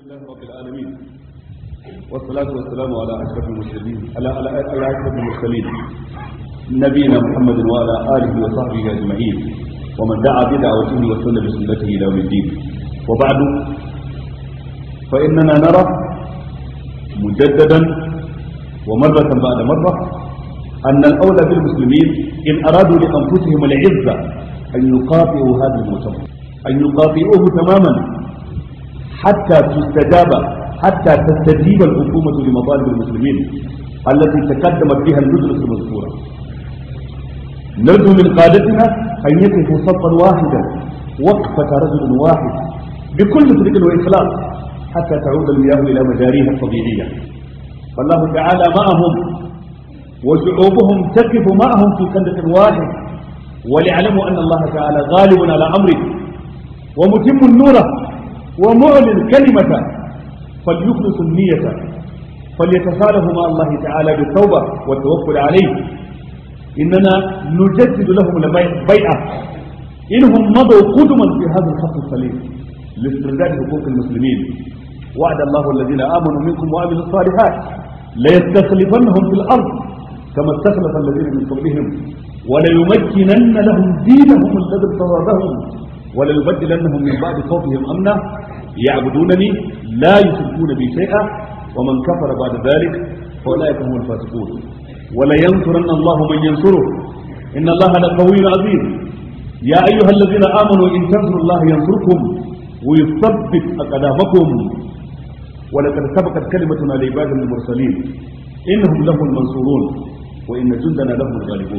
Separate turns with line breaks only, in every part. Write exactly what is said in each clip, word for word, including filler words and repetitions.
لله رب العالمين والصلاة والسلام على أشرف المرسلين على على أشرف المرسلين نبينا محمد وعلى آله وصحبه أجمعين ومن دعا بدعوته وسن بسنته إلى يوم الدين وبعد فإننا نرى مجددا ومرة بعد مرة أن الأولى بالمسلمين إن أرادوا لأنفسهم العزة أن يقاطعوا هذا المؤتمر أن يقاطعوه تماما حتى تستجاب حتى تستجيب الحكومة لمطالب المسلمين التي تقدمت بها المجلس المذكورة. نرجو من قادتنا أن يقفوا صفا واحدا وقفة رجل واحد بكل صدق وإخلاص حتى تعود المياه إلى مجاريها الطبيعية. فالله تعالى معهم وشعوبهم تقف معهم في خندق واحد، وليعلموا أن الله تعالى غالب على أمره ومتم النور ومعلن كلمة، فليخلصوا النية فليتصالحوا مع الله تعالى بالتوبة والتوكل عليه. إننا نجدد لهم البيعة إنهم مضوا قدما في هذا الخط السليم لاسترداد حقوق المسلمين. وعد الله الذين آمنوا منكم وعملوا الصالحات ليستخلفنهم في الأرض كما استخلف الذين من قبلهم وليمكنن لهم دينهم الذي ارتضى لهم وليبدلنهم من بعد خوفهم أمنا يعبدونني لا يشركون بي شيئا ومن كفر بعد ذلك فأولئك هم الفاسقون. ولينصرن الله من ينصره إن الله لقوي عزيز. يا أيها الذين آمنوا إن تنصروا الله ينصركم ويثبت أقدامكم ولقد سبقت كلمتنا لعبادنا المرسلين إنهم لهم المنصورون وإن جندنا لهم الغالبون.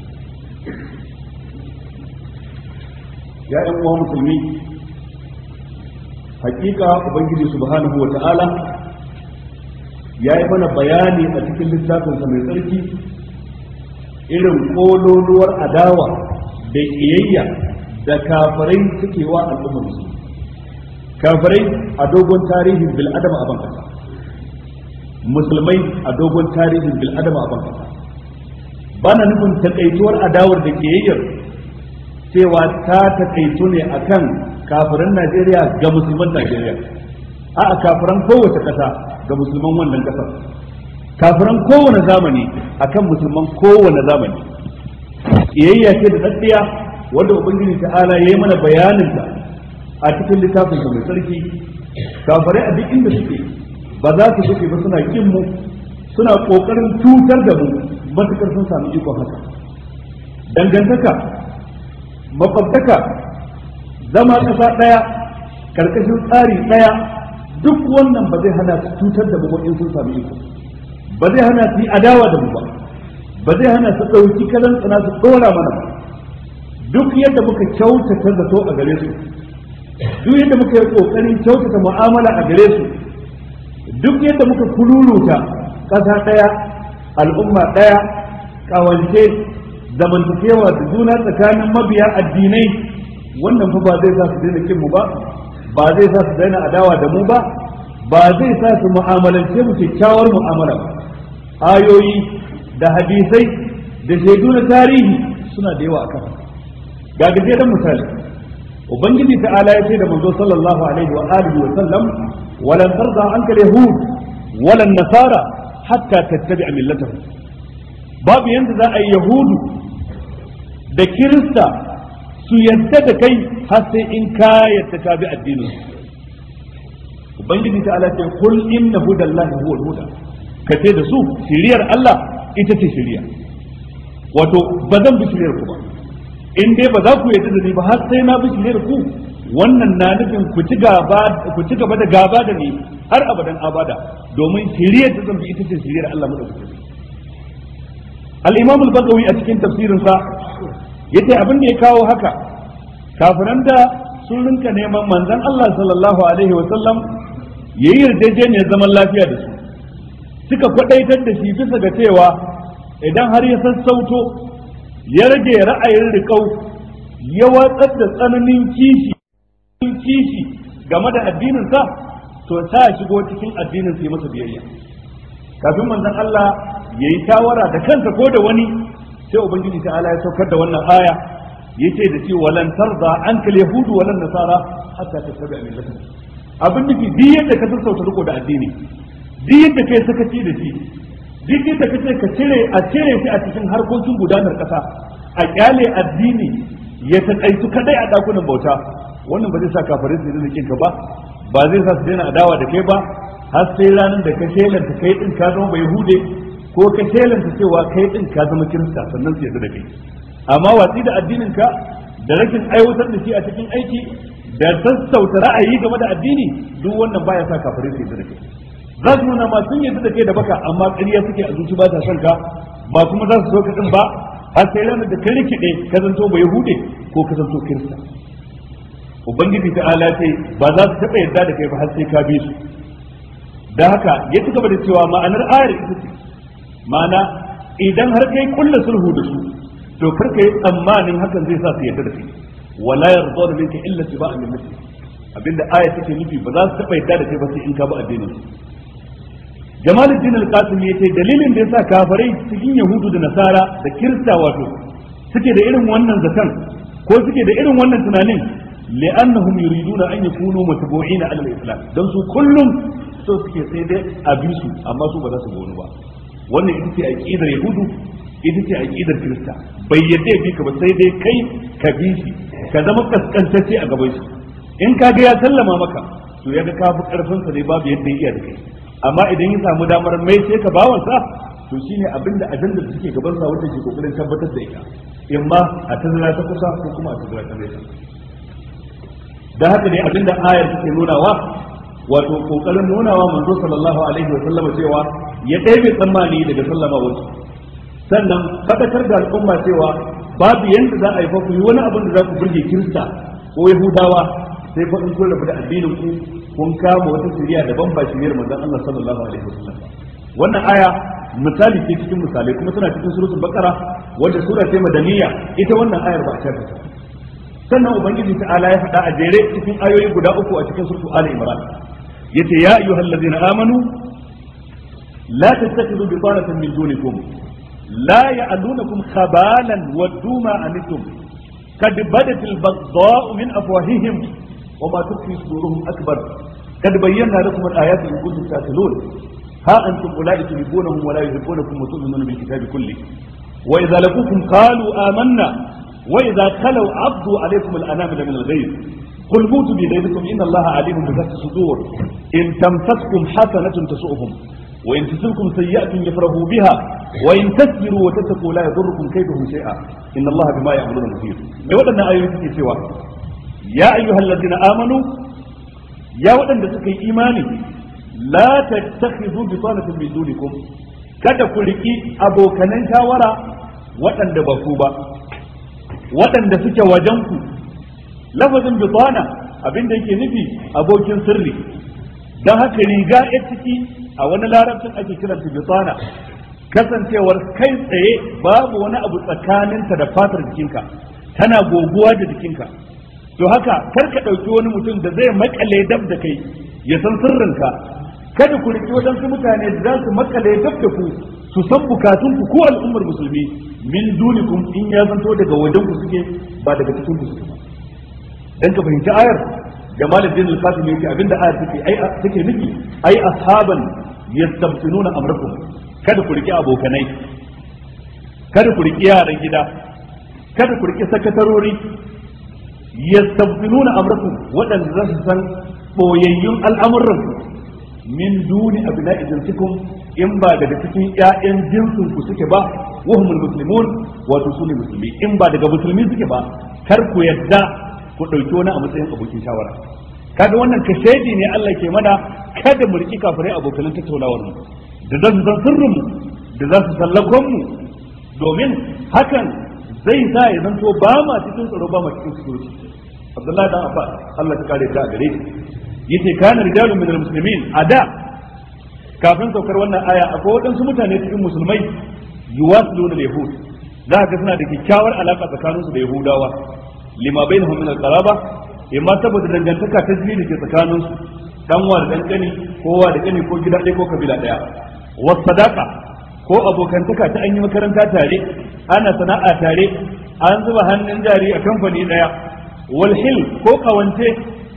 يا أيها المسلمين، hakika ubangiji subhanahu wa ta'ala ya yi mana bayani a cikin littafinsa mai tsarki irin kololuwar adawa da kiyayya da kafirai suke wa al'ummar su. Kafirai a dogon tarihin bil adama a bankasa, musulmai a dogon tarihin bil adama a bankasa. Bana nufin takaituwar adawar da kiyayyar cewa ta takaitu ne akan kafiran Najeriya ga musulman Najeriya, a'a kafiran kowace kasa ga musulman wannan kasar, kafiran kowane zamani akan musulman kowane zamani. Kiyayya ce da tsaddiya wanda ubangiji ta'ala yayi mana bayanin ta a cikin littafin sa mai sarki. Kafirai a duk inda suke ba za su suke ba suna kin mu, suna kokarin cutar da mu matukar sun samu ikon haka. Dangantaka, makwabtaka, zama ƙasa ɗaya ƙarƙashin tsari ɗaya, duk wannan ba zai hana su cutar da mu in sun sami iko, ba zai hana su yi adawa da mu ba, ba zai hana su ɗauki kalan tsana su ɗora mana ba. Duk yadda muka kyautata zato a gare su, duk yadda muka yi ƙoƙarin kyautata mu'amala a gare su, duk yadda muka kururuta ƙasa ɗaya, al'umma ɗaya, ƙawance, zamantakewa da juna tsakanin mabiya addinai, wannan fa ba zai sa su daina kin mu ba, ba zai sa su daina adawa da mu ba, ba zai sa su mu'amalance mu kyakkyawar mu'amala ba. Ayoyi da hadisai da shaidu na tarihi suna da yawa akan haka. Ga gajeren misali, ubangiji ta'ala ya ce da manzo sallallahu alaihi wa alihi wa sallam, walan tarda anka yahud walan nasara hatta tattabi'a millatahum. Babu yanda za a yi yahudu da kirista su yadda da kai har sai in ka yadda ka bi addinin. Ubangiji ta ala ce kul inna hudallahi huwal huda, ka ce da su shiriyar Allah ita ce shiriya. Wato ba zan bi shiriyar ku ba, in dai ba za ku yadda da ni ba har sai na bi shiriyar ku. Wannan na nufin ku ci gaba ku ci gaba da gaba da ni har abadan abada, domin shiriyar da zan bi ita ce shiriyar Allah madaukakin. Al-Imam al-Bagawi a cikin tafsirinsa yace abin da ya kawo haka, kafiran da sun rinka neman manzon Allah sallallahu alaihi wa sallam yayi yarjejeniyar zaman lafiya da su, suka kwadaitar da shi bisa ga cewa idan har ya sassauto ya rage ra'ayin riƙau ya watsar da tsananin kishi kishi game da addinin sa, to sa shigo cikin addinin sai masa biyayya. Kafin manzon Allah yayi shawara da kansa ko da wani, sai ubangiji ta ala ya saukar da wannan aya yace da shi walan tarda anka yahudu walan nasara hatta tattabi'a millatahum. abin nufi duk yadda ka sassauta riko da addini, duk yadda kai sakaci da shi, duk yadda ka ce ka cire a cire shi a cikin harkokin gudanar kasa, a kyale addini ya taƙaitu kadai a dakunan bauta, wannan ba zai sa kafirai su yi rikin ka ba, ba zai sa su daina adawa da kai ba, har sai ranar da ka shelanta kai din ka zama bai hude ko ka shelanta cewa kai din ka zama kirista sannan su yarda da kai. Amma watsi da addinin ka da rashin aiwatar da shi a cikin aiki da sassauta ra'ayi game da addini, duk wannan baya sa kafirai su yarda da kai. Za su nuna ma sun yarda da kai da baka, amma ƙarya suke a zuci ba ta son ka, ba kuma za su so ka din ba, har sai ranar da ka rikide ka zanto bai hude ko ka zanto kirista. Ubangiji ta'ala ce ba za su taɓa yarda da kai ba har sai ka bi su. Da haka ya ci gaba da cewa ma'anar ayar ita ce, ma'ana idan har kai kulla sulhu da su, to kar ka yi tsammanin hakan zai sa su yarda da kai, wala yarda da minka illa tiba'a min nafsi. Abinda ayar take nufi ba za su taɓa yarda da kai ba sai in ka bi addinin su. Jamaluddin Al-Qasimi yace dalilin da yasa kafirai cikin Yahudu da Nasara da Kirista wato suke da irin wannan zakan ko suke da irin wannan tunanin, li'annahum yuriduna an yakunu matbu'ina 'ala al-islam, dan su kullum so suke sai dai a bi su, amma su ba za su gonu ba. Wannan ita ce aqidar Yahudu, ita ce aqidar Kirista. Bai yadda bi ka ba sai dai kai ka bi shi, ka zama kaskantacce a gaban shi. In ka ga ya sallama maka, to ya ga ka fi karfin sa ne babu yadda ya iya da kai. Amma idan ya samu damar mai sai ka bawansa, to shine abinda ajandar da suke gaban sa wanda ke kokarin tabbatar da ita, imma a tazara ta kusa ko kuma a tazara ta nesa. Da haka ne abinda ayar take nunawa, wato kokarin nunawa manzo sallallahu alaihi wa sallama cewa ya ɗebe tsammani daga sallama wasu, sannan fadakar da al'umma cewa babu yanda za a yi fa ku yi wani abin da za ku burge Kirista ko Yahudawa sai fa in kun rabu da addinin ku kun kama wata shari'a daban ba shari'ar manzon Allah sallallahu alaihi wa sallam. Wannan aya misali ce cikin misalai, kuma tana cikin suratul baqara wanda sura ce madaniya, ita wannan ayar ba a shafe ta. Sannan ubangiji ta'ala ya faɗa a jere cikin ayoyi guda uku a cikin suratul ali imran, yace ya ayyuhal ladzina amanu la tattakhidhu bitanatan min dunikum la ya'lunukum khabalan waddu ma anittum qad badat al-baghdha'u min afwahihim wa ma tukfi suduruhum akbar qad bayyana lakum al-ayati in kuntum ta'qilun ha antum ulai tuhibbunahum wa la yuhibbunakum wa tu'minuna bil kitabi kulli wa idza laqukum qalu amanna wa idza khalaw 'abdu 'alaykum al-anamil min al-ghayb قل موتوا بغيظكم إن الله عليم بذات الصدور إن تمسسكم حسنة تسؤهم وإن تصبكم سيئة يفرحوا بها وإن تصبروا وتتقوا لا يضركم كيدهم شيئا إن الله بما يعملون بصير. يودنا آية سوى يا أيها الذين آمنوا يا ودنا سكي إيماني لا تتخذوا بطانة من دونكم kada ku riki abokanan shawara waɗanda ba ku ba, waɗanda suke wajen ku. Lafazin bitana abinda yake nufi abokin sirri, don haka riga ya ciki a wani larabcin ake kiranta bitana, kasancewar kai tsaye babu wani abu tsakaninta da fatar jikinka, tana goguwa da jikinka. To haka kar ka ɗauki wani mutum da zai makale dab da kai ya san sirrinka, kada ku riki waɗansu mutane da za su makale dab da ku su san bukatunku ko al'ummar musulmi min dunikum in ya zanto daga wajen ku suke ba daga cikin ku suke. Dan ka fahimci ayar, Jamaluddin Al-Qasim yake abinda ayar take ai take nufi ai ashaban yastabtinuna amrakum, kada ku riki abokanai, kada ku riki yaran gida, kada ku riki sakatarori, yastabtinuna amrakum wadanda za su san boyayyun al'amuran min duni abna'i jinsikum in ba daga cikin ƴaƴan jinsin ku suke ba, wahumul muslimun wato sune musulmi, in ba daga musulmi suke ba kar ku yadda ku ɗauki wani a matsayin abokin shawara. Kaga wannan kashedi ne Allah ke mana, kada mu riki kafirai abokan tattaunawar mu da za su san sirrin mu da za su sallakon mu, domin hakan zai sa ya zanto ba ma cikin tsaro ba ma cikin security. Abdullahi dan Abbas Allah ta kare ta gare shi yace kana rijalun minal muslimin, a da kafin saukar wannan aya akwai waɗansu mutane cikin musulmai yuwasiluna al-yahud, za ka ga suna da kyakkyawar alaka tsakaninsu da Yahudawa lima bainahum min al-qaraba, imma saboda dangantaka ta jini da ke tsakanin su, dan wa da dan kani, kowa da kani ko gida ɗaya ko kabila ɗaya, was sadaqa ko abokantaka ta an yi makaranta tare, ana sana'a tare, an zuba hannun jari a kamfani ɗaya, wal hil ko kawance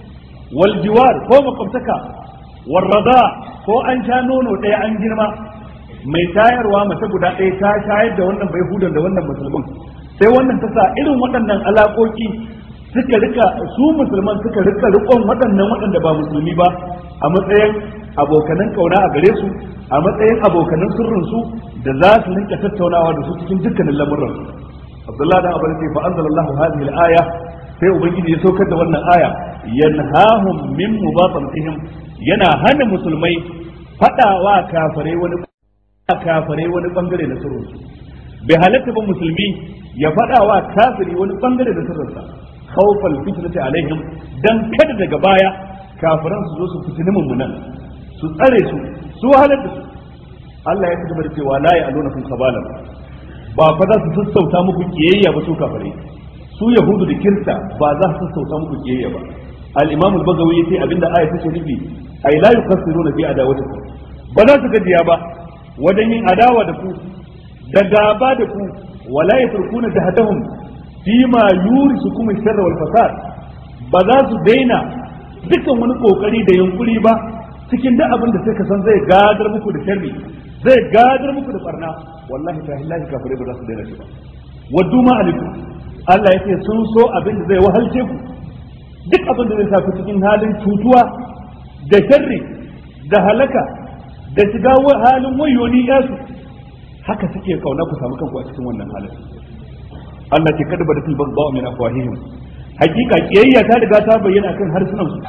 wal jiwar ko makwabtaka wal rada ko an sha nono ɗaya an girma mai tayarwa mace guda ɗaya ta shayar da wannan bai hudan da wannan musulmin sai wannan ta sa irin waɗannan alaƙoƙi suka rika su musulman suka rika rikon waɗannan waɗanda ba musulmi ba a matsayin abokanan kauna a gare su a matsayin abokanan sirrin su da za su rinka tattaunawa da su cikin dukkanin lamuran Abdullahi dan Abbas ce fa anzalallahu hadhihi al-aya sai ubangiji ya saukar da wannan aya yanhahum min mubatatihim yana hana musulmai fadawa kafirai wani kafirai wani bangare na sirrin su bai halatta ba musulmi ya fadawa kafiri wani bangare na sirrin sa khawfal fitnati alaihim dan kada daga baya kafiran su zo su fitini mummunan su tsare su su wahalar da su Allah ya kaddara cewa la ya'luna kun khabalan ba fa za su sassauta muku kiyayya ba su kafirai su yahudu da kirista ba za su sassauta muku kiyayya ba al-imam al-bagawi yace abinda aya take nufi ay la yukassiruna fi adawatikum ba za su gajiya ba wajen yin adawa da ku da gaba da ku wala yatrukuna jahdahum fima yurisukum ash-sharra wal fasad ba za su daina dukkan wani kokari da yunkuri ba cikin duk abin da sai ka san zai gadar muku da sharri zai gadar muku da barna wallahi ta hillahi kafirai ba za su daina shi ba waddu ma alikum Allah yake sun so abin da zai wahalce ku duk abin da zai sa ku cikin halin cutuwa da sharri da halaka da shiga halin wayoni yasu haka suke kauna ku samu kanku a cikin wannan halin Allah ke kada bada tilbal ba'a min afwahihim hakika kiyayya ta riga ta bayyana kan harsunan su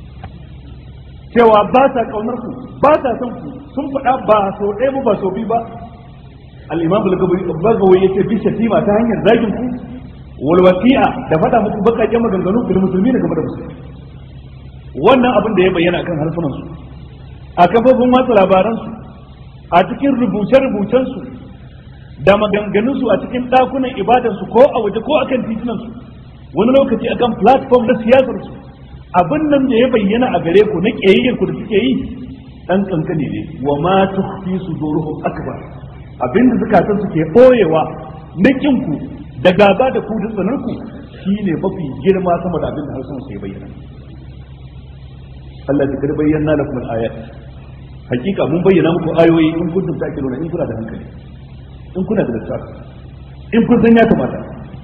cewa ba sa kaunar ku ba sa son ku sun faɗa ba so ɗaya ba so biyu ba al-imam al-Bagawi yace bi shatima ta hanyar zagin ku wal wasi'a da faɗa muku bakakken maganganu fil muslimin game da musulmi wannan abin da ya bayyana kan harsunan su a kafofin watsa labaran su a cikin rubuce-rubucen su da maganganun su a cikin ɗakunan ibadan su ko a waje ko akan titunan su wani lokaci akan platform na siyasar su abin nan da ya bayyana a gare ku na kiyayyar ku da suke yi dan kankane ne wa ma tukhfi suduruhum akbar abinda zakatan su ke boyewa na kin ku da gaba da ku da tsanar ku shine mafi girma sama da abin da har sun sai bayyana Allah ya kada bayyana lakum al-ayat hakika mun bayyana muku ayoyi in kuntum ta'qiluna in kuna da hankali in kuna da lissafi in kun san ya kamata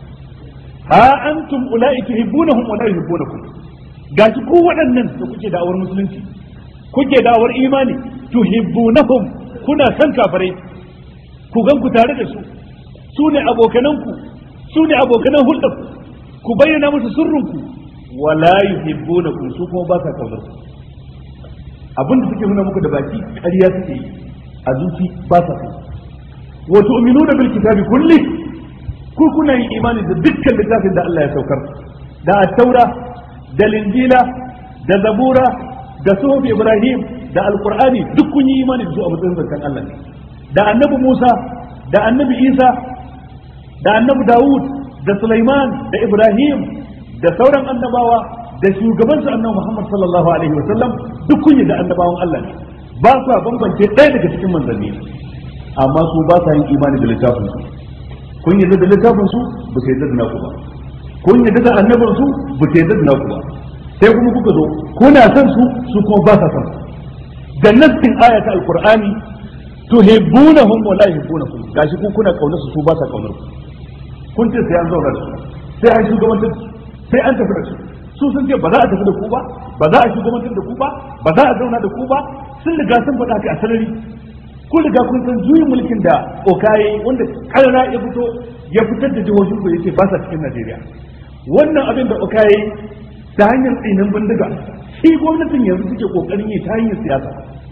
ha antum ula'i tuhibbunahum wa la yuhibbunakum gashi ku waɗannan da kuke da'awar musulunci kuke da'awar imani tuhibbunahum kuna san kafirai ku gan ku tare da su su ne abokananku su ne abokanan hulɗar ku bayyana musu sirrinku wala yuhibbunakum su kuma ba sa kaunar ku abinda suke nuna muku da baki ƙarya suke yi a zuci ba sa kai wa tu'minuna bil kitabi kulli ku kuna yin imani da dukkan littafin da Allah ya saukar da at-taura da linjila da zabura da suhuf ibrahim da alqur'ani duk kun yi imani da su a matsayin zancan Allah ne da annabi Musa da annabi Isa da annabi Dawud da Sulaiman da Ibrahim da sauran annabawa da shugaban su annabi Muhammad sallallahu alaihi wa sallam duk kun yi da annabawan Allah ne ba su bambance ɗaya daga cikin manzanni amma su ba sa yin imani da littafin su kun yi da littafin su ba sai da naku ba kun yi da annabin su ba sai da naku ba sai kuma kuka zo kuna son su su kuma ba sa son su da nassin ayata alqur'ani tuhibbunahum wa la yuhibbunakum gashi ku kuna kaunar su su ba sa kaunar ku kun ce sai an zauna da su sai an shugabantar su sai an tafi da su su sun ce ba za a tafi da ku ba ba za a shugabantar da ku ba ba za a zauna da ku ba sun riga sun faɗa ka a sarari kun riga kun san juyin mulkin da okaye wanda karara ya fito ya fitar da jihohin ku yace ba sa cikin Najeriya wannan abin da okaye ta hanyar tsinin bindiga shi gwamnatin yanzu suke kokarin yi ta hanyar siyasa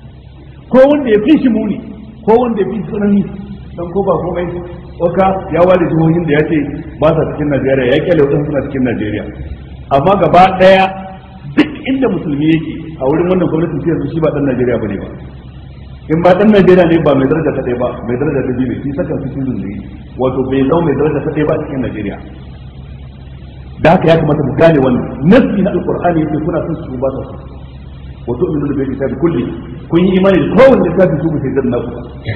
ko wanda ya fi shi muni ko wanda ya fi tsanani dan ko ba komai oka ya ware jihohin da ya ce ba sa cikin Najeriya ya kyale wadansu suna cikin Najeriya amma gaba daya duk inda musulmi yake a wurin wannan gwamnatin sai yanzu shi ba dan Najeriya bane ba in ba dan Najeriya ne ba mai daraja ta ɗaya ba mai daraja ta biyu ne shi saka su cikin ne wato bai zama mai daraja ta ɗaya ba cikin Najeriya da haka ya kamata mu gane wannan nasi na alqur'ani yake kuna son su ba su wato min da kitabi kulli kun yi imani da kowanne littafi su sai dan naku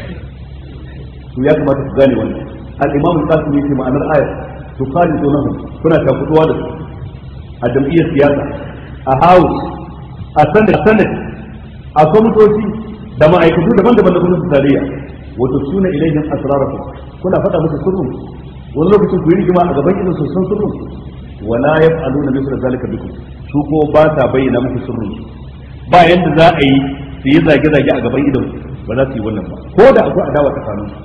to ya kamata ku gane wannan al-imam al-qasim yake ma'anar ayat to qali dunahum kuna ta kuduwa da su a jam'iyyar siyasa a house a senate senate a kwamitoci da ma'aikatu daban-daban da gwamnatin tarayya wato suna ilaihim asrarakum kuna faɗa musu sirrin wani lokacin ku yi rigima a gaban idan su san sirrin wala yaf'aluna mithla zalika bikum su ko ba ta bayyana muku sirrin ba yanda za a yi su yi zage-zage a gaban idan ba za su yi wannan ba ko da akwai adawa tsakanin su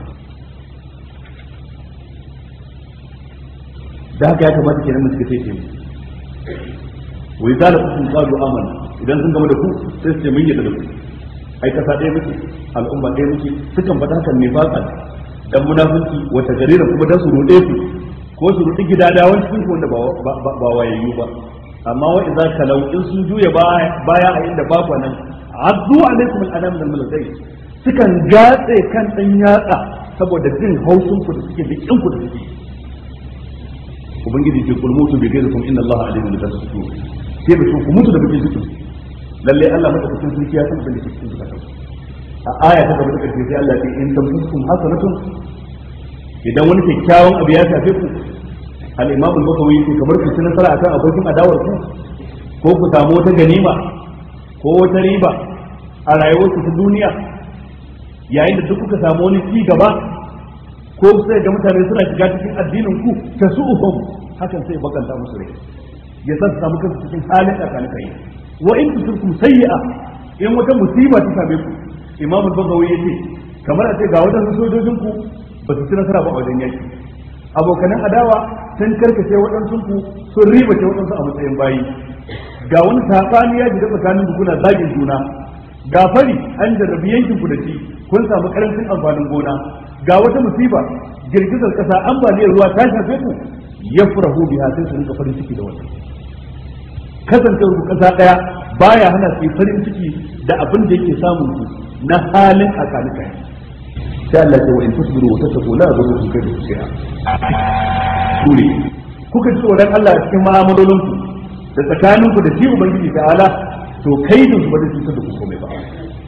da haka ya kamata kenan mu suka ce wa idza lakum qalu amana idan sun gama da ku sai su ce mun yadda da ku ai kasa ɗaya muke al'umma ɗaya muke sukan faɗa hakan ne fasa dan munafunci wata gariran kuma dan su ruɗe su ko su ruɗi gidadawan cikin ku wanda ba wayayyu ba amma wa idza kalau in sun juya baya a inda ba ku nan azzu alaikum al'anam min al-malakai sukan gatse kan dan yatsa saboda jin hausun ku da suke da kin ku da suke ubangiji ce kul mutu bi ghayrikum inna allaha alimun bi dhati sudur sai da ku mutu da bakin ciki lalle Allah madaukakin sarki ya san abin da ke cikin zakatun a aya ta gaba da karshe sai Allah ya ce in tamsukum hasanatun idan wani kyakkyawan abu ya shafe ku al-imam al-bukhari yake kamar ku ci nasara akan abokin adawar ku ko ku samu wata ganima ko wata riba a rayuwar ku ta duniya yayin da duk kuka samu wani ci gaba ko sai ga mutane suna shiga cikin addinin ku ta su'ufum hakan sai bakanta musu rai ya san su samu kansu cikin halin tsakanin kai wa in tusurkum sayyi'a in wata musiba ta same ku imam al-bukhari yace kamar a ce ga wadannan sojojin ku ba su ci nasara ba a wajen yaki abokanan adawa sun karkace waɗansu ku sun ribace waɗansu a matsayin bayi ga wani sabani ya jira tsakanin kuna zagin juna ga fari an jarrabi yankin ku da shi kun samu karancin amfanin gona ga wata musiba girgizar kasa ambaliyar ruwa ta shafe ku yafrahu biha sai su rinka farin ciki da wannan kasancewar ku kasa daya baya hana su farin ciki da abin da yake samun ku na halin akanika sai Allah ya ce wa in tusbiru wa tattaqu la yadurrukum kaydu shay'a kure kuka ji tsoron Allah a cikin mu'amalolin ku da tsakanin ku da shi ubangiji ta'ala to kaidin su ba zai cutar da ku komai ba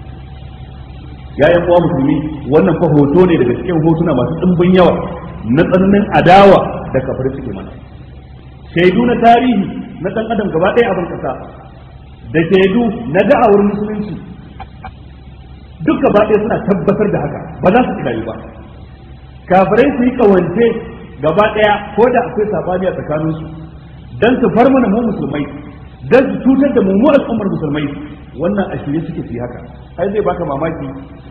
yayin uwa musulmi wannan fa hoto ne daga cikin hotuna masu dimbin yawa na tsananin adawa da kafir suke mana shaidu na tarihi na dan adam gaba ɗaya abin kasa da shaidu na da'awar musulunci duk gaba ɗaya suna tabbatar da haka ba za su kiyaye ba kafirai su yi kawance gaba ɗaya ko da akwai sabani a tsakaninsu dan su far mana mu musulmai dan su cutar da mu mu al'ummar musulmai wannan a shirye suke su yi haka ai zai baka mamaki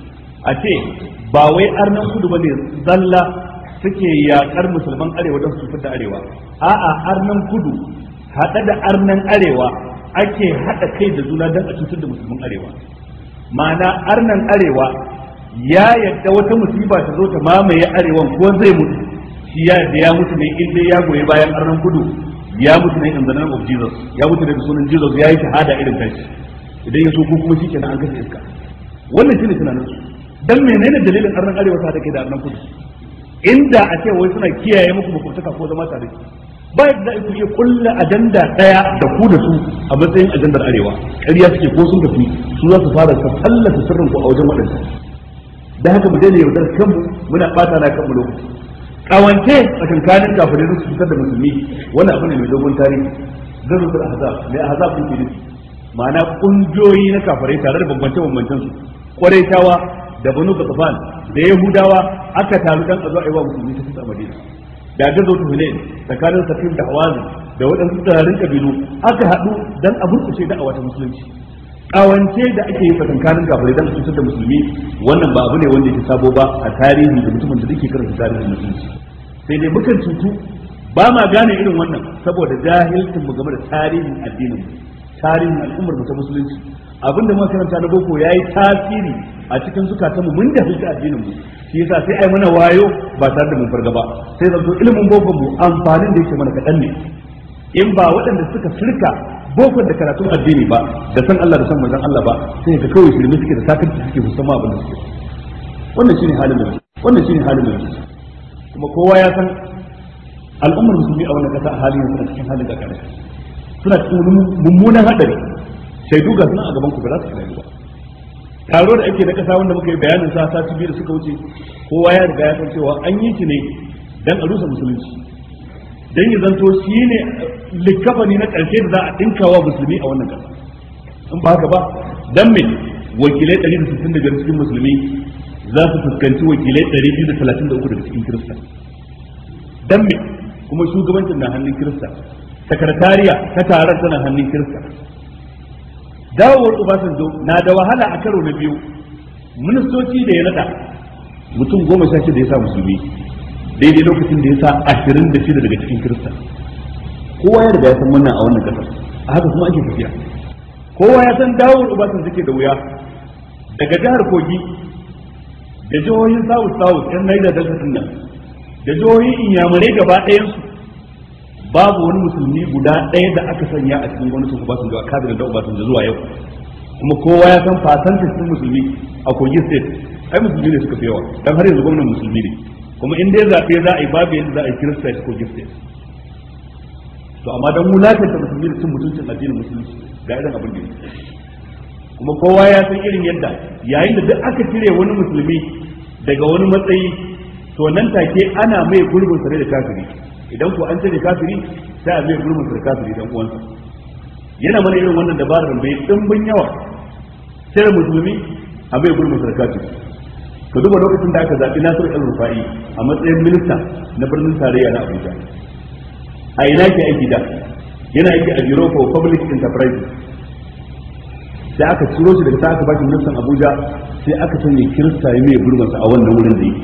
a ce ba wai arnan kudu bane zalla suke yakar musulman arewa don su cutar da arewa a'a arnan kudu hada da arnan arewa ake hada kai da juna don a cutar da musulman arewa ma'ana arnan arewa ya yadda wata musiba ta zo ta mamaye arewan ko zai mutu shi ya da ya mutu ne in dai ya goyi bayan arnan kudu ya mutu ne in the name of Jesus ya mutu ne da sunan Jesus ya yi shahada irin kai idan ya so ko kuma shi kenan an kashe iska wannan shine tunanin su dan menene dalilin arnan arewa ta take da arnan kudu inda a ce wai suna kiyaye muku makwabtaka ko zama tare ba yadda za ku iya kulla ajanda daya da ku da su a matsayin ajandar arewa ƙarya suke ko sun tafi su za su fara ta tallata sirrin ku a wajen waɗanda da haka mu daina yaudar kanmu muna ɓata na kanmu lokaci kawance tsakankanin kafirai su fitar da musulmi wannan abu ne mai dogon tarihi gazutul ahzab mai ahzab din ke nufi ma'ana kungiyoyi na kafirai tare da bambance bambancen su quraishawa da banu qatfan da yahudawa aka taru dan a zo a yi wa musulmi ta fita madina da gazutul hunain tsakanin safin da hawazin da waɗansu tsararin kabilu aka haɗu dan a burkushe da'awa ta musulunci kawance da ake yi tsakankanin kafirai dan su fitar da musulmi wannan ba abu ne wanda yake sabo ba a tarihi da mutumin da yake karanta tarihin musulunci sai dai mukan cutu ba ma gane irin wannan saboda jahilcin mu game da tarihin addinin mu tarihin al'ummar mu ta musulunci abinda muka karanta na boko yayi tasiri a cikin zukatan mu mun jahilci addinin mu shi yasa sai ai mana wayo ba tare da mun farga ba sai zanto ilimin boko mu amfanin da yake mana kadan ne in ba waɗanda suka shirka boko da karatun addini ba da san Allah da san manzon Allah ba sai ka kawai shirme suke da sakanci suke musamman abin da suke wannan shine halin da wannan shine halin da kuma kowa ya san al'ummar musulmi a wannan kasa a halin yanzu suna cikin halin da kare suna cikin mummunan hadari shaidu ga suna a gaban ku ba za su kare ba taro da ake na kasa wanda muka yi bayanin sa sati biyu da suka wuce kowa ya riga ya san cewa an yi shi ne dan a rusa musulunci dan ya zanto shine likafani na karshe da za a dinkawa musulmi a wannan kasa in ba haka ba dan me wakilai ɗari da sittin da biyar cikin musulmi za su fuskanci wakilai ɗari biyu da talatin da uku daga cikin kirista dan me kuma shugabancin na hannun kirista sakatariya ta taron tana hannun kirista dawowar Obasanjo na da wahala a karo na biyu ministoci da ya nada mutum goma sha shida ya sa musulmi daidai lokacin da ya sa ashirin da shida daga cikin kirista kowa ya riga ya san wannan a wannan kasar a haka kuma ake tafiya kowa ya san dawowar Obasanjo ke da wuya daga jihar Kogi da jihohin South South yan Niger Delta din nan da jihohin Inyamurai gaba ɗayan su babu wani musulmi guda ɗaya da aka sanya a cikin gwamnatin Obasanjo a kadirin da Obasanjo zuwa yau kuma kowa ya san fasantin cikin musulmi a Kogi State ai musulmi ne suka fi yawa dan har yanzu gwamnatin musulmi ne kuma in dai zaɓe za a yi babu yadda za a yi kirista a Kogi State to amma dan wulakanta musulmi da cin mutuncin addinin musulunci ga irin abin da yake kuma kowa ya san irin yadda yayin da duk aka cire wani musulmi daga wani matsayi to nan take ana mai gurbin sa da kafiri idan ko an cire kafiri sai a mai gurbin sa da kafiri dan uwansa yana mana irin wannan dabarar mai dimbin yawa cire musulmi a mai gurbin sa da kafiri ka duba lokacin da aka zaɓi Nasiru El-Rufai a matsayin minista na birnin tarayya na Abuja a ina ke aiki da yana aiki a Bureau for Public Enterprise sai aka ciro shi daga ta aka bashi ministan Abuja sai aka sanya kirista ya mai gurbinsa a wannan wurin da yake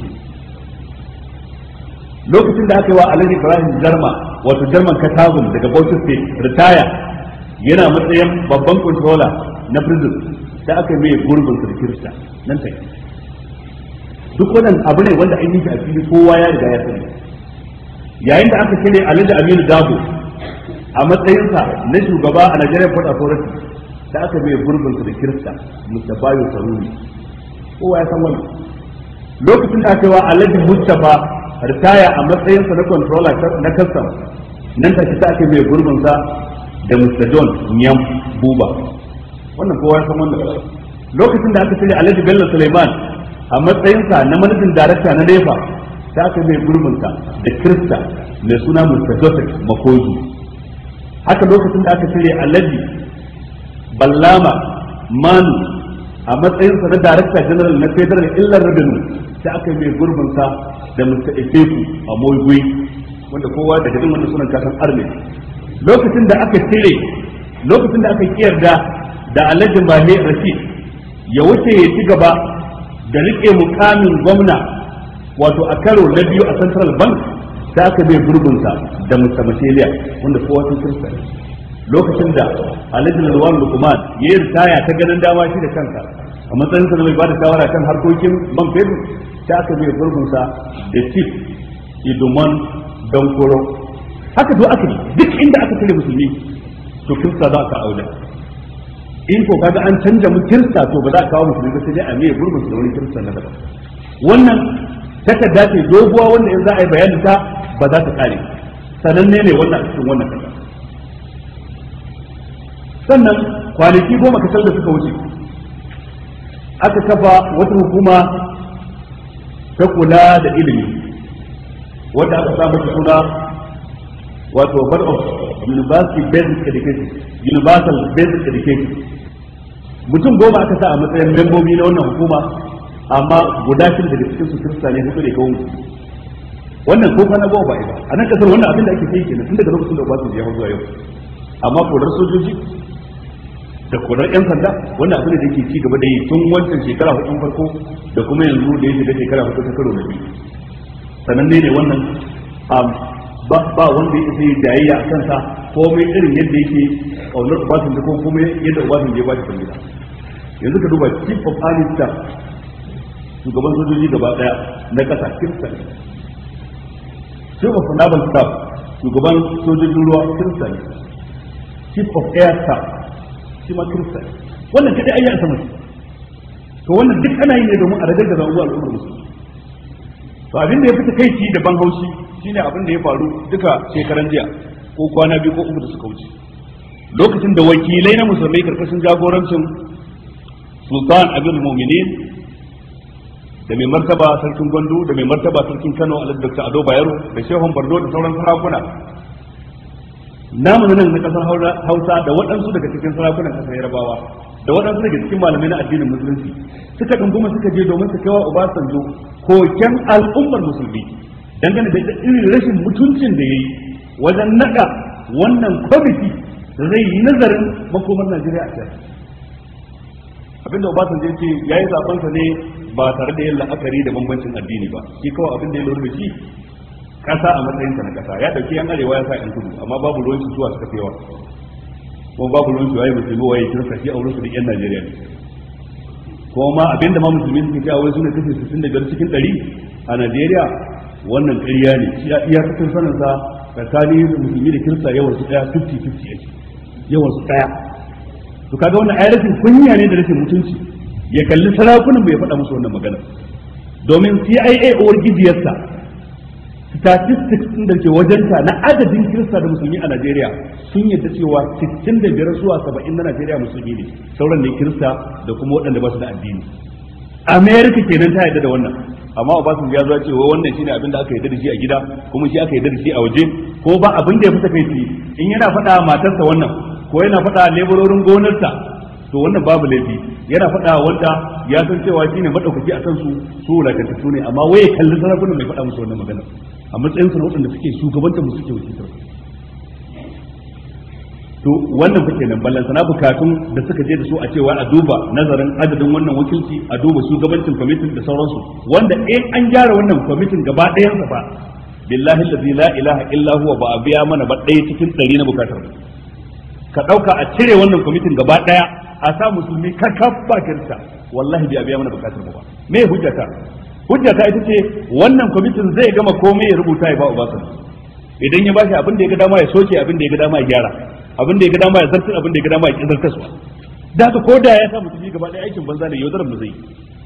lokacin da aka yi wa Alhaji Ibrahim Jarma wato Jarman Katabun daga Bauchi State retire yana matsayin babban controller na prison sai aka mai gurbinsa da kirista nan take duk wannan abu ne wanda an yi shi a fili kowa ya riga ya sani yayin da aka kire Alhaji Aminu Dabo a matsayinsa na shugaba a Nigeria Port Authority da aka bai gurbin da kirista Mustafa Saruni kowa ya san wannan lokacin da aka yi wa Alhaji Mustafa ritaya a matsayinsa na controller na custom nan take ta aka bai gurbin sa da Mister John Nyam Buba wannan kowa ya san wannan lokacin da aka cire Alhaji Bello Suleiman a matsayinsa na manajin darakta na nefa ta aka mai gurbinsa da kirista mai suna Mister Joseph Makoji haka lokacin da aka cire Alhaji Ballama Manu a matsayinsa na darakta general na federal illar revenue ta aka mai gurbinsa da Mister Efeku a Moigui wanda kowa daga jin wannan sunan kasan arme lokacin da aka cire lokacin da aka kiyarda da Alhaji Mahe Rashid ya wuce ya ci gaba da rike mukamin gwamna wato a karo na biyu a Central Bank da aka bai gurbinsa da Mister Masheliya wanda kowa sun kirsa lokacin da Alhaji Lawal Lukman ya yi ritaya ta ganin dama shi da kansa a matsayin sa mai bada shawara kan harkokin man fetur da aka bai gurbinsa da Chief Iduman Dankoro haka zo aka duk inda aka kire musulmi to kirsa za ka aure in ko kaga an canja mu kirsa to ba za a kawo musulmi ba sai dai a mai gurbin da wani kirsa na daban wannan takarda ce doguwa wanda in za a yi bayanin ta ba za ta kare sananne ne wannan a cikin wannan kasa sannan kwanaki goma kasar da suka wuce aka kafa wata hukuma ta kula da ilimi wanda aka sa mata suna wato Board of University Basic Education Universal Basic Education mutum goma aka sa a matsayin membobi na wannan hukuma amma guda shi daga cikin su kirista ne hudu ne kawai wannan ko kana goma ba ida a nan kasar wannan abin da ake yi kenan tun daga lokacin da Obasanjo ya zuwa yau amma kodar sojoji da kodar yan sanda wannan abin da yake ci gaba da yi tun wancan shekara hudun farko da kuma yanzu da yake da shekara hudu ta karo na biyu sananne ne wannan ba ba wanda yake sai jayayya a kansa komai irin yadda yake kaunar Obasanjo ko kuma yadda Obasanjo ya ba shi tambaya yanzu ka duba chief of army staff shugaban sojoji gaba daya na kasa kirista ne chief of naval staff shugaban sojojin ruwa kirista ne chief of air staff shi ma kirista ne wannan kadai ayyana sama to wannan duk ana yi ne domin a ragar da zanguwa al'ummar musulmi to abin da ya fita kai ci da ban haushi shine abin da ya faru duka shekaran jiya ko kwana biyu ko uku da suka wuce lokacin da wakilai na musulmai karkashin jagorancin sultan abdul mu'minin da mai martaba sarkin Gwandu da mai martaba sarkin Kano Alhaji Dr. Ado Bayero da Shehun Bardo da sauran sarakuna namu nan na kasar Hausa da waɗansu daga cikin sarakunan kasar Yarbawa da waɗansu daga cikin malamai na addinin musulunci suka dunguma suka je domin su kawo Obasanjo koken al'ummar musulmi dangane da irin rashin mutuncin da yayi wajen nada wannan kwamiti da zai yi nazarin makomar Najeriya a can. Abinda Obasanjo ya ce yayi zaben sa ne ba tare da yin la'akari da bambancin addini ba, shi kawai abin da ya lura da shi kasa a matsayin ta na kasa ya dauki yan arewa ya sa yan kudu amma babu ruwan shi zuwa suka fewa kuma babu ruwan shi waye musulmi waye kirista shi aure su da yan Najeriya ne kuma ma abinda ma musulmi suke cewa wai sune kashi sittin da biyar cikin ɗari a Najeriya wannan ƙarya ne shi iya cikin sanin sa tsakanin musulmi da kirista yawan su daya fifty fifty yake yawan su daya to kaga wannan ai rashin kunya ne da rashin mutunci ya kalli sarakunan bai faɗa musu wannan magana domin C I A uwar gidiyarsa statistics din da ke wajenta na adadin kirista da musulmi a Najeriya sun yadda cewa sittin da biyar zuwa saba'in na Najeriya musulmi ne sauran ne kirista da kuma waɗanda ba su da addini. America kenan ta yadda da wannan amma Obasanjo ya zo ce wa wannan shine abin da aka yadda da shi a gida kuma shi aka yadda da shi a waje ko ba abin da ya fita kai in yana faɗa matarsa wannan ko yana faɗa leburorin gonarsa to wannan babu laifi yana faɗa wanda ya san cewa shine madaukaki a kan su su wulakantattu ne amma waye kallon sarakunan mai faɗa musu wannan magana a matsayin su waɗanda suke shugabantar mu suke wakiltar to wannan fa kenan ballan sana bukatun da suka je da su a cewa a duba nazarin adadin wannan wakilci a duba shugabancin kwamitin da sauransu wanda in an gyara wannan kwamitin gaba ɗayan sa fa billahi allazi la ilaha illa huwa ba a biya mana ba ɗaya cikin ɗari na bukatar ka ɗauka a cire wannan kwamitin gaba ɗaya a sa musulmi kakaf ba kirista wallahi bai biya mana bukatar ba me hujjata hujjata ita ce wannan kwamitin zai gama komai ya rubuta ya ba Obasanjo idan ya bashi abin da ya ga dama ya soke abin da ya ga dama ya gyara abin da ya ga dama ya zartar abin da ya ga dama ya kizartaswa da haka ko da ya sa musulmi gaba ɗaya aikin banza ne yaudarar mu zai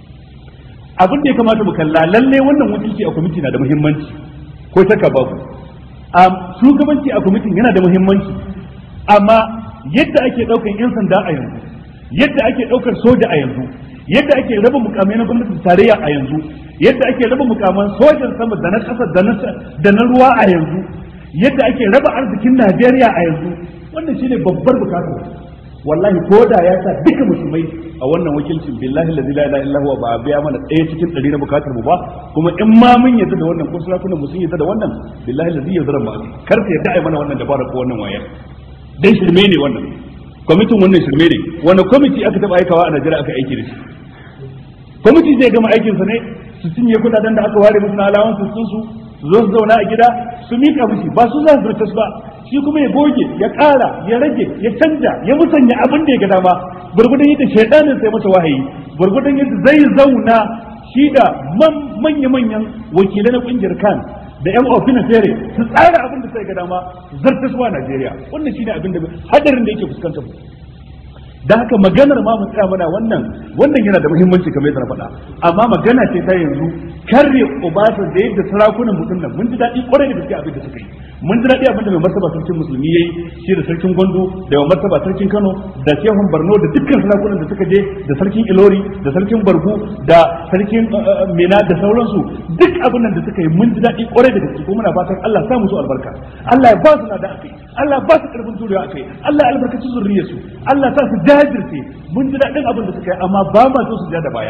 abin da ya kamata mu kalla lalle wannan wakilci a kwamiti na da muhimmanci ko shakka babu a shugabanci a kwamitin yana da muhimmanci amma yadda ake ɗaukar yan sanda a yanzu yadda ake ɗaukar soja a yanzu yadda ake raba mukamai na gwamnatin tarayya a yanzu yadda ake raba mukaman sojan sama da na ƙasa da na ruwa a yanzu yadda ake raba arzikin Najeriya a yanzu wannan shine babbar bukatar wallahi ko da ya sa duka musulmai a wannan wakilcin billahi la ilaha illa huwa ba biya mana ɗaya cikin ɗari na bukatar mu ba kuma in ma mun yadda da wannan ko sarakunan mu sun yadda da wannan billahi la zai zara mu kar ka yadda ai mana wannan dabara ko wannan wayar dai shirme ne wannan kwamitin wannan shirme ne wani kwamiti aka taba aikawa a Najeriya aka aiki da shi kwamiti zai gama aikinsa ne su cinye kudaden da aka ware musu na alawansu sun su su zo su zauna a gida su mika mushi ba su za su zartas ba shi kuma ya goge ya ƙara ya rage ya canja ya musanya abin da ya ga dama gurgudan yadda shaidanin sai masa wahayi gurgudan yadda zai zauna shi da manya-manyan wakilai na kungiyar kan da yan ofina fere su tsara abin da sai ga dama zartaswa Najeriya wannan shine abin da hadarin da yake fuskantar mu da haka maganar ma mu tsaya mana wannan wannan yana da muhimmanci kamar yadda na faɗa amma magana ce ta yanzu karre Obasanjo da yadda sarakunan mutum nan mun ji daɗi kwarai da gaske abin da suka yi mun ji daɗi abin da mai martaba sarkin musulmi yayi shi da sarkin Gondo da mai martaba sarkin Kano da Shehun Borno da dukkan sarakunan da suka je da sarkin Ilori da sarkin Bargu da sarkin Mina da sauransu duk abin nan da suka yi mun ji daɗi kwarai da gaske kuma muna fatan Allah ya sa musu albarka Allah ya ba su nada akai Allah ba su karfin juriya akai Allah ya albarkaci zurriyarsu Allah ya sa su jajirce mun ji daɗin abin da suka yi amma ba ma so su ja da baya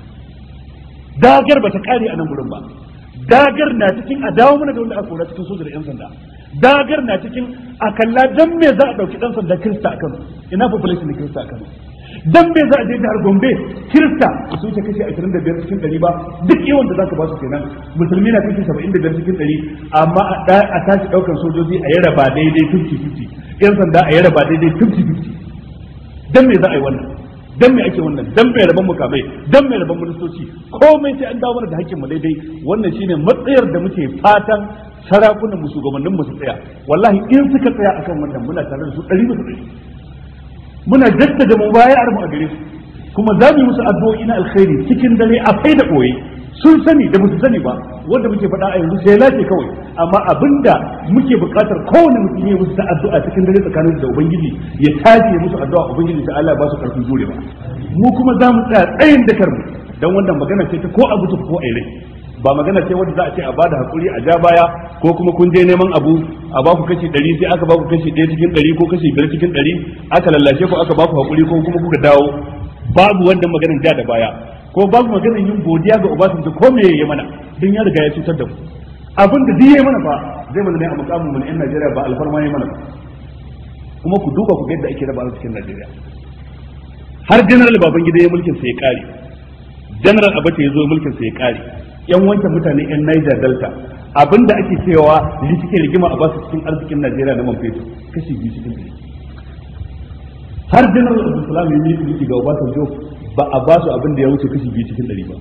dagar ba ta kare a nan gurin ba dagar na cikin a dawo mana da wanda aka kora cikin soja da yan sanda dagar na cikin a kalla dan me za a dauki dan sanda kirista a Kano ina population ne kirista a Kano dan me za a je jihar Gombe kirista su wuce kashi ashirin da biyar cikin ɗari ba duk yawan da zaka ba su kenan musulmi na kashi saba'in da biyar cikin ɗari amma a tashi daukar sojoji a yi raba daidai fifty fifty yan sanda a yi raba daidai fifty fifty dan me za a yi wannan dan me ake wannan dan me rabon mukamai dan me rabon ministoci komai sai an dawo mana da hakkin mu daidai wannan shine matsayar da muke fatan sarakunan mu shugabannin mu su tsaya wallahi in suka tsaya akan wannan muna tare da su ɗari bisa ɗari muna jaddada mu bayar mu a gare su kuma za mu yi musu addu'o'i na alkhairi cikin dare a kai da koyi sun sani da musu sani ba wanda muke faɗa a yanzu sai lafiya kawai amma abinda muke buƙatar kowane mutum ya musu ta addu'a cikin dare tsakanin da ubangiji ya tashi ya musu addu'a ubangiji ta Allah ba su karfin jurewa mu kuma za mu tsaya tsayin da karmu dan wannan magana ce ta ko abu ta ko ai rai ba magana ce wanda za a ce a bada hakuri a ja baya ko kuma kun je neman abu a baku kashi ɗari sai aka baku kashi ɗaya cikin ɗari ko kashi biyar cikin ɗari aka lallashe ku aka baku hakuri ko kuma kuka dawo babu wannan maganar ja da baya ko babu maganar yin godiya ga Obasanjo ko me yayi mana dan ya riga ya cutar da mu abin da duk yayi mana fa zai mana ne a mukamin mu na yan Najeriya ba alfarma yayi mana ba kuma ku duba ku ga yadda ake raba cikin Najeriya har general Babangida ya mulkin sa ya kare general Abacha ya zo mulkin sa ya kare yan wancan mutane yan Niger Delta abinda ake cewa li suke rigima a basu cikin arzikin Najeriya na man fetur kashi biyu cikin ɗari har general Abdulsalam ya yi mulki ga Obasanjo ba a basu abin da ya wuce kashi biyu cikin ɗari ba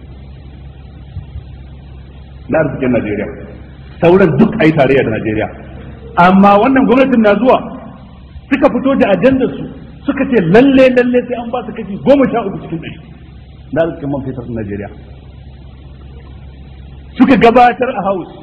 na arzikin Najeriya sauran duk ai tarayya da Najeriya amma wannan gwamnatin na zuwa suka fito da ajandar su suka ce lalle lalle sai an ba su kashi goma sha uku cikin ɗari na arzikin man fetur na Najeriya suka gabatar a house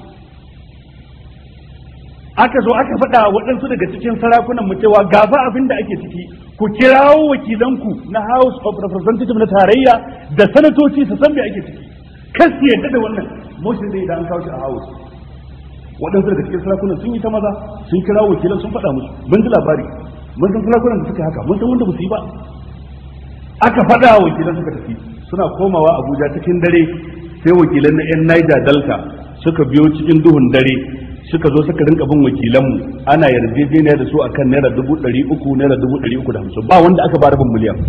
aka zo aka faɗa waɗansu daga cikin sarakunan mu cewa gaba abin da ake ciki ku kirawo wakilanku na house of representative na tarayya da sanatoci su san me ake ciki kar su yadda da wannan motion zai idan an kawo shi a house waɗansu daga cikin sarakunan sun yi ta maza sun kirawo wakilan sun faɗa musu mun ji labari mun san sarakunan da suka haka mun san wanda ba su yi ba aka faɗa wakilan suka tafi suna komawa Abuja cikin dare sai wakilan na yan Niger Delta suka biyo cikin duhun dare suka zo suka rinka bin wakilanmu ana yarjejeniya da su akan naira dubu ɗari uku naira dubu ɗari uku da hamsin ba wanda aka ba rabin miliyan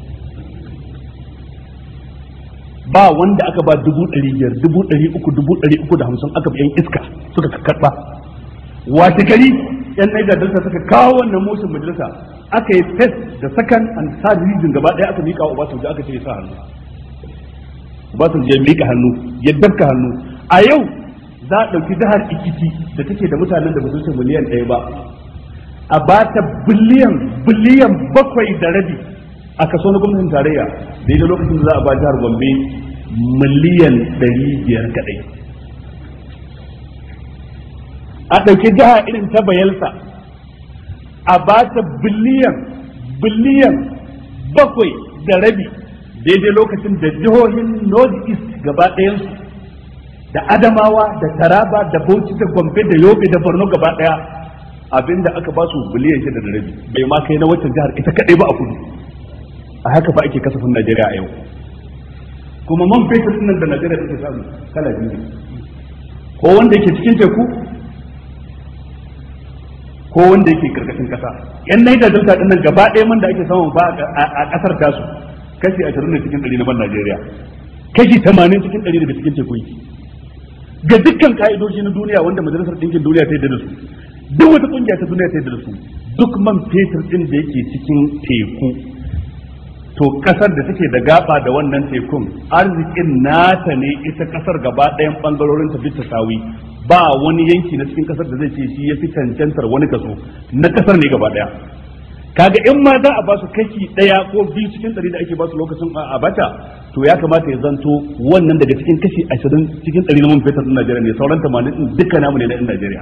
ba wanda aka ba dubu ɗari biyar dubu ɗari uku dubu ɗari uku da hamsin aka bi yan iska suka karɓa wace gari yan Niger Delta suka kawo wannan motion majalisa aka yi test da second and third reading gaba ɗaya aka mika wa Obasanjo aka ce ya sa hannu Obasanjo ya mika hannu ya dabka hannu a yau za a ɗauki jihar Ikiti da take da mutanen da ba su wuce miliyan ɗaya ba a ba ta biliyan biliyan bakwai da rabi a kaso na gwamnatin tarayya daidai lokacin da za a ba jihar Gombe miliyan ɗari biyar kaɗai a ɗauki jiha irin ta Bayelsa a ba ta biliyan biliyan bakwai da rabi daidai lokacin da jihohin North East gaba ɗayansu da Adamawa da Taraba da Bauchi da Gombe da Yobe da Borno gaba ɗaya abinda aka ba su biliyan shida da rabi bai ma kai na waccan jihar ita kaɗai ba a kudu a haka fa ake kasafin Najeriya a yau kuma man fetur nan da Najeriya take samu kala biyu ne ko wanda yake cikin teku ko wanda yake karkashin kasa yan Niger Delta din nan gaba ɗaya man da ake samu ba a kasar tasu kashi ashirin ne cikin ɗari na ban Najeriya kashi tamanin cikin ɗari daga cikin teku yake ga dukkan ka'idoji na duniya wanda majalisar ɗinkin duniya ta yi da su duk wata kungiya ta duniya ta yi da su duk man fetur din da yake cikin teku to kasar da take da gaba da wannan tekun arzikin nata ne ita kasar gaba ɗayan bangarorin ta bisa sawi ba wani yanki na cikin kasar da zai ce shi ya fi cancantar wani kaso na kasar ne gaba ɗaya kaga in ma za a ba su kashi ɗaya ko biyu cikin ɗari da ake ba su lokacin Abacha to ya kamata ya zanto wannan daga cikin kashi ashirin cikin ɗari na man fetur ɗin Najeriya ne sauran tamanin ɗin duka namu ne na ɗin Najeriya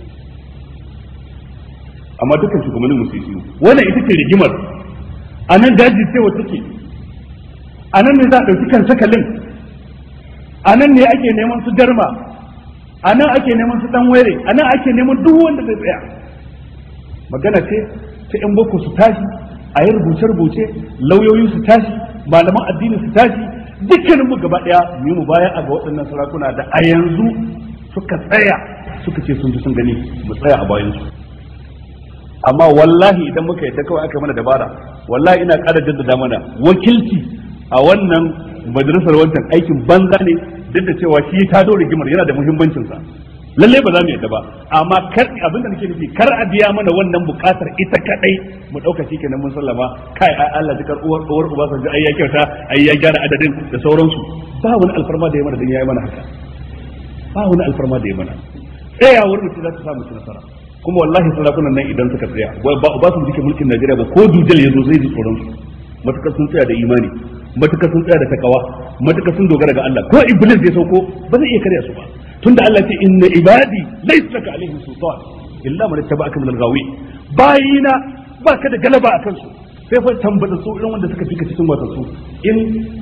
amma dukkan shugabannin musulmi wannan ita ce rigimar a nan daji cewa take a nan ne za a ɗauki kan sakalin a nan ne ake neman su darma a nan ake neman su ɗan were a nan ake neman duk wanda zai tsaya magana ce ta yan boko su tashi a yi rubuce-rubuce lauyoyi su tashi malaman addini su tashi dukkanin mu gaba ɗaya mu mu baya a ga waɗannan sarakuna da a yanzu suka tsaya suka ce sun ji sun gani mu tsaya a bayansu amma wallahi idan muka yadda kawai aka mana dabara wallahi ina ƙara jaddada mana wakilci a wannan majalisar wancan aikin banza ne duk da cewa shi ta dole rigimar yana da muhimmancin sa lalle ba za mu yadda ba amma kar abin da nake nufi kar a biya mana wannan bukatar ita kadai mu dauka shikenan mun sallama kai ai Allah zikar uwar uwar uba san ai ya kyauta ai ya gyara adadin da sauransu ba wani alfarma da ya mana dan yayi mana haka ba wani alfarma da ya mana tsayawar mutum za ta samu nasara kuma wallahi sarakunan nan idan suka tsaya ba ba su jike mulkin Najeriya ba ko dujal yazo zai ji tsoron su matukar sun tsaya da imani matukar sun tsaya da takawa matukar sun dogara ga Allah ko iblis ya sauko ba zai iya karya su ba tunda Allah ce inna ibadi laysa laka alaihim sultan illa man ittaba'aka min al-ghawi bayina baka da galaba akan su sai fa tambata su irin wanda suka fika cikin wata su in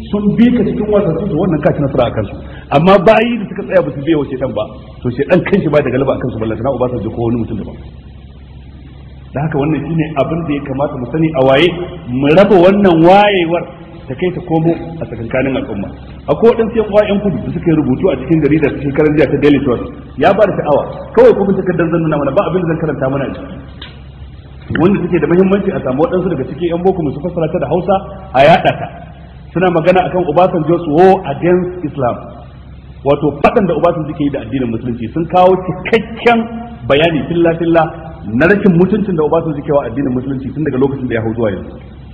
sun bi ka cikin wasansu to wannan ka ci nasara akan su amma bayi da suka tsaya ba su biye wa shedan ba to shedan kanshi ba da galaba akan su ballantana uba sa ko wani mutum daban da haka wannan shine abin da ya kamata mu sani a waye mu raba wannan wayewar ta kai ta komo a tsakankanin al'umma akwai waɗansu yan uwa kudu da suka yi rubutu a cikin jarida cikin karan jiya ta Daily Trust ya ba da sha'awa kawai kuma takardar zan nuna mana ba abin da zan karanta mana a ciki wanda suke da muhimmanci a samu waɗansu daga cikin yan boko su fassara ta da Hausa a yaɗa ta suna magana akan Obasanjo's war against Islam wato faɗan da Obasanjo ke yi da addinin musulunci sun kawo cikakken bayani filla filla na rashin mutuncin da Obasanjo ke wa addinin musulunci tun daga lokacin da ya hau zuwa yanzu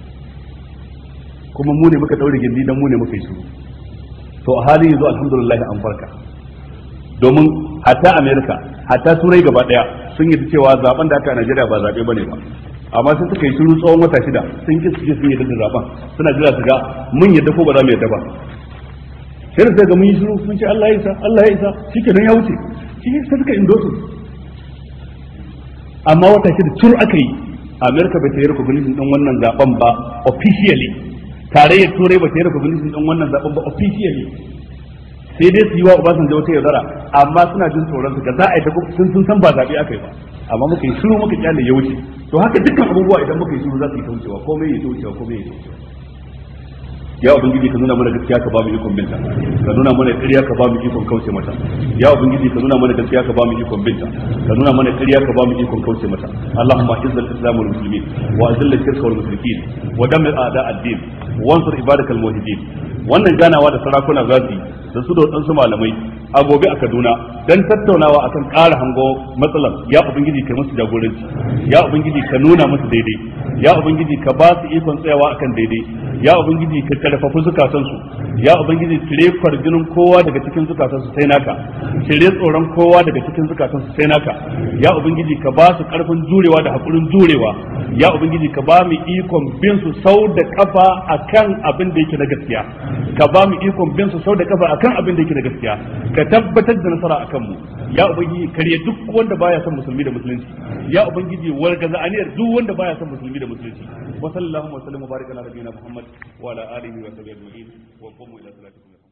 kuma mu ne muka daure gindi dan mu ne muka yi su to a halin yanzu alhamdulillah an farka domin hatta America hatta turai gaba daya sun yi cewa zaben da aka a Najeriya ba zabe bane ba amma sai suka yi shiru tsawon wata shida sun ki suke sun yadda da zaben suna jira su ga mun yadda ko ba za mu yadda ba sai da ga mun yi shiru mun ce Allah ya isa Allah ya isa shikenan ya wuce shi sai suka indosu amma wata shida tur aka yi America bai tayar recognition din wannan zaben ba officially tarayyar turai ba tayar recognition din wannan zaben ba officially sai dai su yi wa Obasanjo wata yaudara amma suna jin tsoron su ga za a yi ta sun sun san ba zabe aka yi ba amma muka yi shiru muka kyale ya wuce to haka dukkan abubuwa idan muka yi shiru za su yi ta wucewa komai ya ta wucewa komai ya ta wucewa ya ubangiji ka nuna mana gaskiya ka ba mu ikon binta ka nuna mana ƙarya ka ba mu ikon kauce mata ya ubangiji ka nuna mana gaskiya ka ba mu ikon binta ka nuna mana ƙarya ka ba mu ikon kauce mata allahumma izzil islam wal muslimin wa azil shirka wal mushrikin wa dammir a'da ad-din wansur ibadakal muwahhidin wannan ganawa da sarakuna za su yi da su da wadansu malamai a gobe a Kaduna dan tattaunawa akan ƙara hango matsalar ya ubangiji kai musu jagoranci ya ubangiji ka nuna musu daidai ya ubangiji ka ba su ikon tsayawa akan daidai ya ubangiji ka karfafa zukatan su ya ubangiji cire kwarjinin kowa daga cikin zukatan su sai naka cire tsoron kowa daga cikin zukatan su sai naka ya ubangiji ka ba su karfin jurewa da hakurin jurewa ya ubangiji ka ba mu ikon bin su sau da kafa akan abin da yake na gaskiya ka ba mu ikon bin su sau da kafa akan abin da yake na gaskiya ka tabbatar da nasara akan mu ya ubangiji kare duk wanda baya son musulmi da musulunci ya ubangiji wargaza aniyar duk wanda baya son musulmi da musulunci wa sallallahu wa sallam wa baraka ala nabiyina muhammad wa ala alihi wa sahbihi ajma'in wa qumu ila salatikum